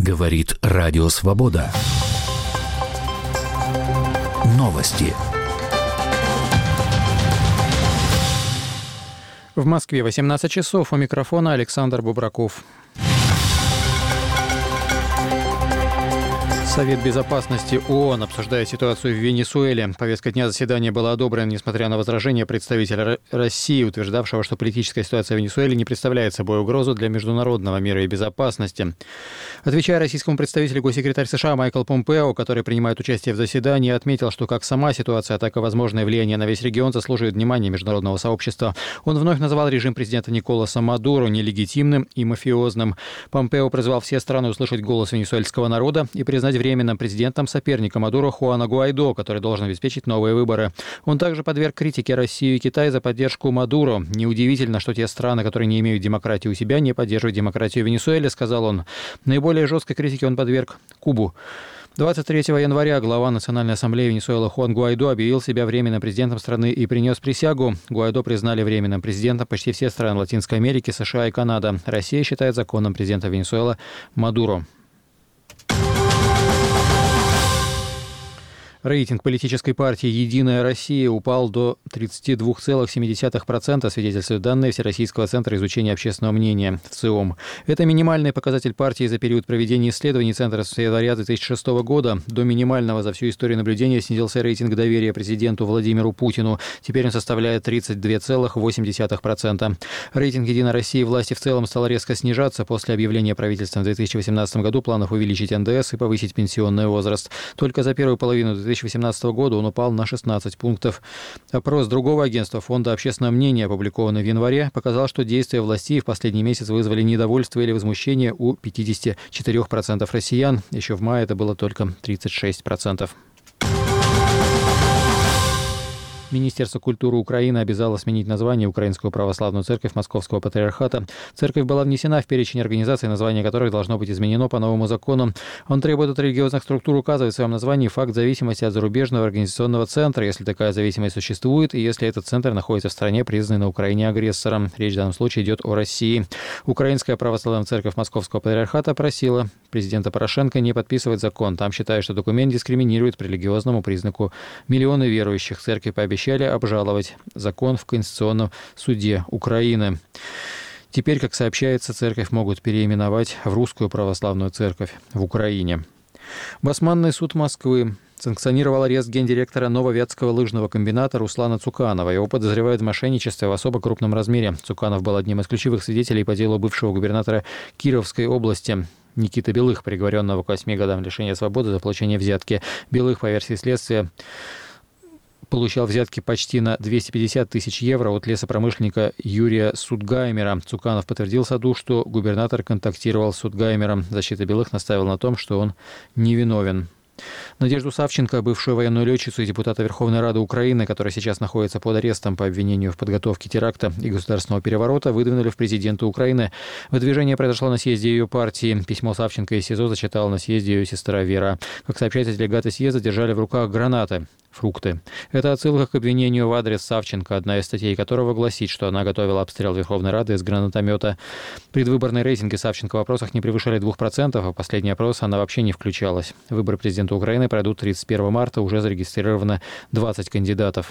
Говорит Радио Свобода. Новости. В Москве 18 часов. У микрофона Александр Бубраков. Совет безопасности ООН обсуждает ситуацию в Венесуэле. Повестка дня заседания была одобрена, несмотря на возражения представителя России, утверждавшего, что политическая ситуация в Венесуэле не представляет собой угрозу для международного мира и безопасности. Отвечая российскому представителю, госсекретарь США Майкл Помпео, который принимает участие в заседании, отметил, что как сама ситуация, так и возможное влияние на весь регион заслуживает внимания международного сообщества. Он вновь назвал режим президента Николаса Мадуро нелегитимным и мафиозным. Помпео призвал все страны услышать голос венесуэльского народа и признать временным президентом соперника Мадуро Хуана Гуайдо, который должен обеспечить новые выборы. Он также подверг критике Россию и Китай за поддержку Мадуро. Неудивительно, что те страны, которые не имеют демократии у себя, не поддерживают демократию в Венесуэле, сказал он. Наиболее жесткой критике он подверг Кубу. 23 января глава Национальной ассамблеи Венесуэлы Хуан Гуайдо объявил себя временным президентом страны и принес присягу. Гуайдо признали временным президентом почти все страны Латинской Америки, США и Канада. Россия считает законным президентом Венесуэлы Мадуро. Рейтинг политической партии «Единая Россия» упал до 32,7%, свидетельствуют данные Всероссийского центра изучения общественного мнения ВЦИОМ. Это минимальный показатель партии за период проведения исследований Центра с января 2006 года. До минимального за всю историю наблюдения снизился рейтинг доверия президенту Владимиру Путину. Теперь он составляет 32,8%. Рейтинг «Единой России» власти в целом стал резко снижаться после объявления правительством в 2018 году планов увеличить НДС и повысить пенсионный возраст. Только за первую половину 2018 года он упал на 16 пунктов. Опрос другого агентства Фонда общественного мнения, опубликованный в январе, показал, что действия властей в последний месяц вызвали недовольство или возмущение у 54% россиян. Еще в мае это было только 36%. Министерство культуры Украины обязало сменить название Украинскую православную церковь Московского патриархата. Церковь была внесена в перечень организаций, название которых должно быть изменено по новому закону. Он требует от религиозных структур указывать в своем названии факт зависимости от зарубежного организационного центра, если такая зависимость существует, и если этот центр находится в стране, признанной на Украине агрессором. Речь в данном случае идет о России. Украинская православная церковь Московского патриархата просила президента Порошенко не подписывать закон. Там считают, что документ дискриминирует по религиозному признаку миллионы верующих. Церкви пообещали обжаловать закон в Конституционном суде Украины. Теперь, как сообщается, церковь могут переименовать в Русскую православную церковь в Украине. Басманный суд Москвы санкционировал арест гендиректора Нововятского лыжного комбината Руслана Цуканова. Его подозревают в мошенничестве в особо крупном размере. Цуканов был одним из ключевых свидетелей по делу бывшего губернатора Кировской области Никиты Белых, приговоренного к 8 годам лишения свободы за получение взятки. Белых, по версии следствия, получал взятки почти на 250 тысяч евро от лесопромышленника Юрия Судгаймера. Цуканов подтвердил суду, что губернатор контактировал с Судгаймером. Защита Белых настаивала на том, что он невиновен. Надежду Савченко, бывшую военную летчицу и депутата Верховной Рады Украины, которая сейчас находится под арестом по обвинению в подготовке теракта и государственного переворота, выдвинули в президенты Украины. Выдвижение произошло на съезде ее партии. Письмо Савченко из СИЗО зачитала на съезде ее сестра Вера. Как сообщается, делегаты съезда держали в руках гранаты, фрукты. Это отсылка к обвинению в адрес Савченко, одна из статей которого гласит, что она готовила обстрел Верховной Рады из гранатомета. Предвыборные рейтинги Савченко в опросах не превышали 2%, а в последний опрос она вообще не включалась. Выборы президента Украины пройдут 31 марта, уже зарегистрировано 20 кандидатов.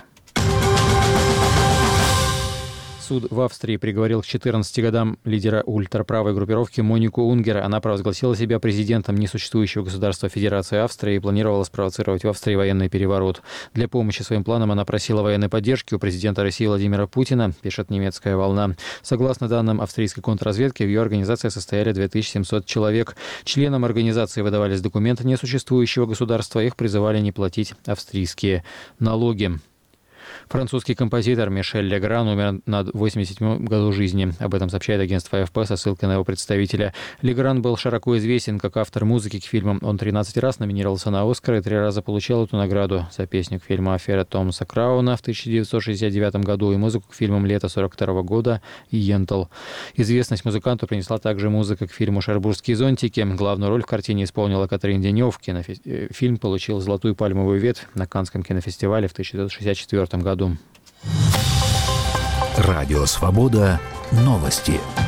Суд в Австрии приговорил к 14 годам лидера ультраправой группировки Монику Унгер. Она провозгласила себя президентом несуществующего государства Федерации Австрии и планировала спровоцировать в Австрии военный переворот. Для помощи своим планам она просила военной поддержки у президента России Владимира Путина, пишет «Немецкая волна». Согласно данным австрийской контрразведки, в ее организации состояли 2700 человек. Членам организации выдавались документы несуществующего государства, их призывали не платить австрийские налоги. Французский композитор Мишель Легран умер на 87-м году жизни. Об этом сообщает агентство АФП со ссылкой на его представителя. Легран был широко известен как автор музыки к фильмам. Он 13 раз номинировался на «Оскар» и 3 раза получал эту награду за песню к фильму «Афера Томаса Крауна» в 1969 году и музыку к фильмам «Лето 42 года» и «Йентл». Известность музыканту принесла также музыка к фильму «Шербургские зонтики». Главную роль в картине исполнила Катрин Денев. Фильм получил «Золотую пальмовую ветвь» на Каннском кинофестивале в 1964 году. Радио Свобода. Новости.